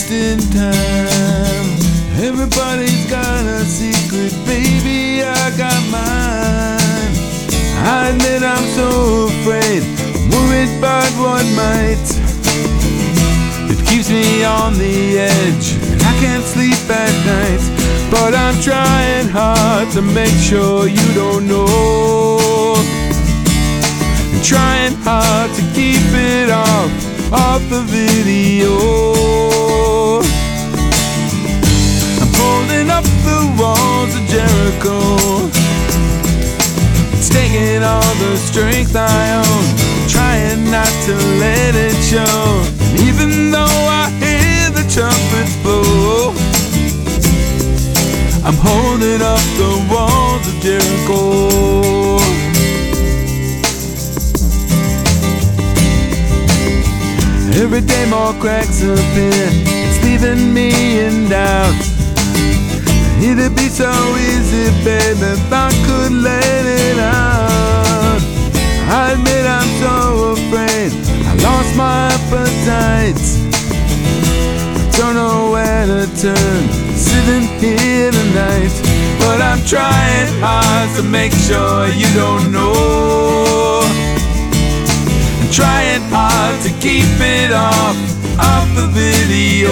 wasting time. Everybody's got a secret, baby, I got mine. I admit I'm so afraid, I'm worried about what might. It keeps me on the edge, and I can't sleep at night. But I'm trying hard to make sure you don't know. I'm trying hard to keep it off the video. I'm holding up the walls of Jericho. It's taking all the strength I own, trying not to let it show. And even though I hear the trumpets blow, I'm holding up the walls of Jericho. Every day more cracks appear, it's leaving me in doubt. It'd be so easy, baby, if I could let it out. I admit I'm so afraid, I lost my appetite. I don't know where to turn, sitting here tonight. But I'm trying hard to make sure you don't know. I'm trying hard to keep it off the video.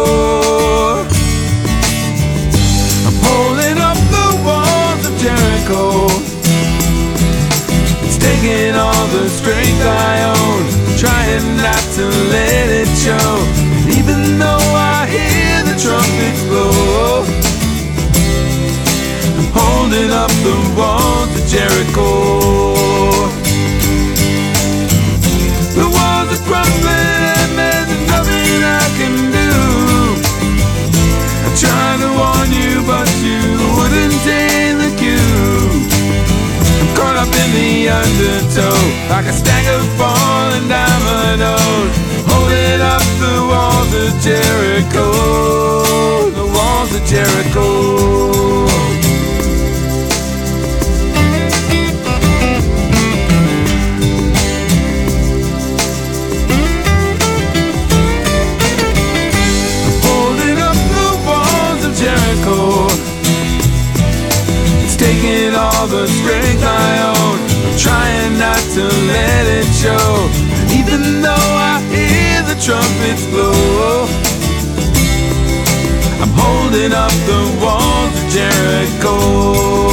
I'm holding up the walls of Jericho. It's taking all the strength I own, trying not to let it show. And even though I hear the trumpets blow, I'm holding up the walls of Jericho. The walls are crumbling and there's nothing I can do. I tried to warn you, but you wouldn't take the cue. I'm caught up in the undertow, like a stagger falling dominoes, holding up the walls of Jericho. The walls of Jericho. It's taking all the strength I own, I'm trying not to let it show. And even though I hear the trumpets blow, I'm holding up the walls of Jericho.